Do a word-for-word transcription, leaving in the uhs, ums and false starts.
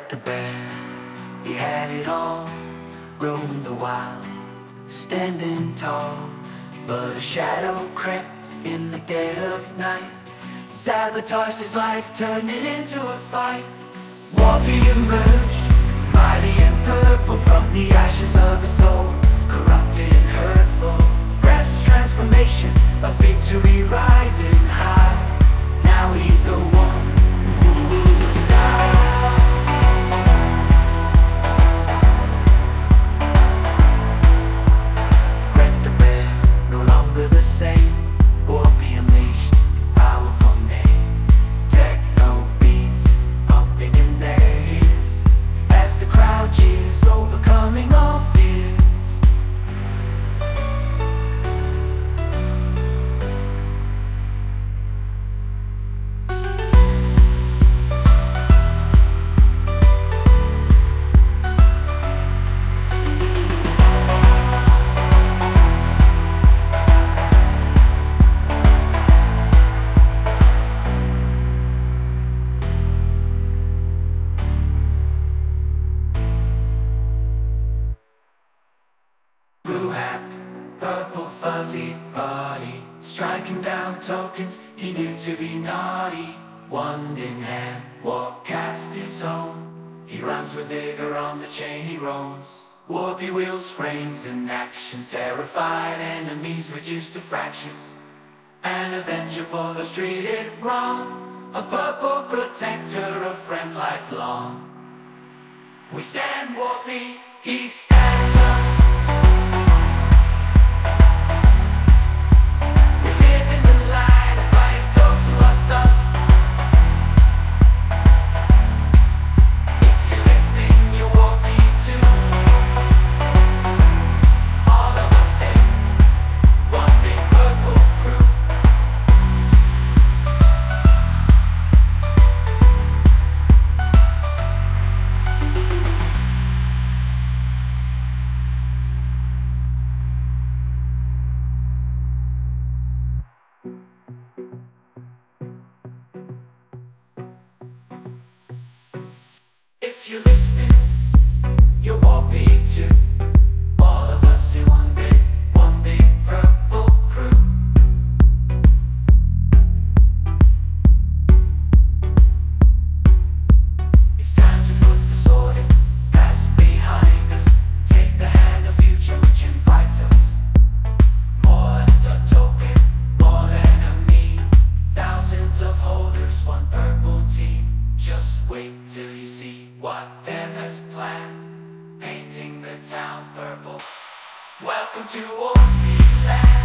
Bret the bear, he had it all, roamed the wild, standing tall. But a shadow crept in the dead of night, sabotaged his life, turned it into a fight. Whoopi emerged, mighty and purple, from the ashes of his soul, corrupted and hurtful. Breast transformation, a victory rising high. Now he's the one who rules the sky. Bret the bear, no longer the same. Whoopi unleashed, powerful name. Techno beats pumping in their ears as the crowd cheers, overcoming all fears. Blue hat, purple fuzzy body, striking down tokens he knew to be naughty. Wand in hand, war cast his own. He runs with vigor on the chain he roams. Whoopi wheels frames in action, terrified enemies reduced to fractions. An avenger for those treated wrong, a purple protector, a friend lifelong. We stand Whoopi, he stands us. If you're listening, you're Whoopi too. All of us in one big, one big purple crew. It's time to put the sword in, past behind us. Take the hand of future which invites us. More than a token, more than a meme. Thousands of holders, one purple team. Just wait till you see what Dev has planned, painting the town purple. Welcome to Whoopi Land.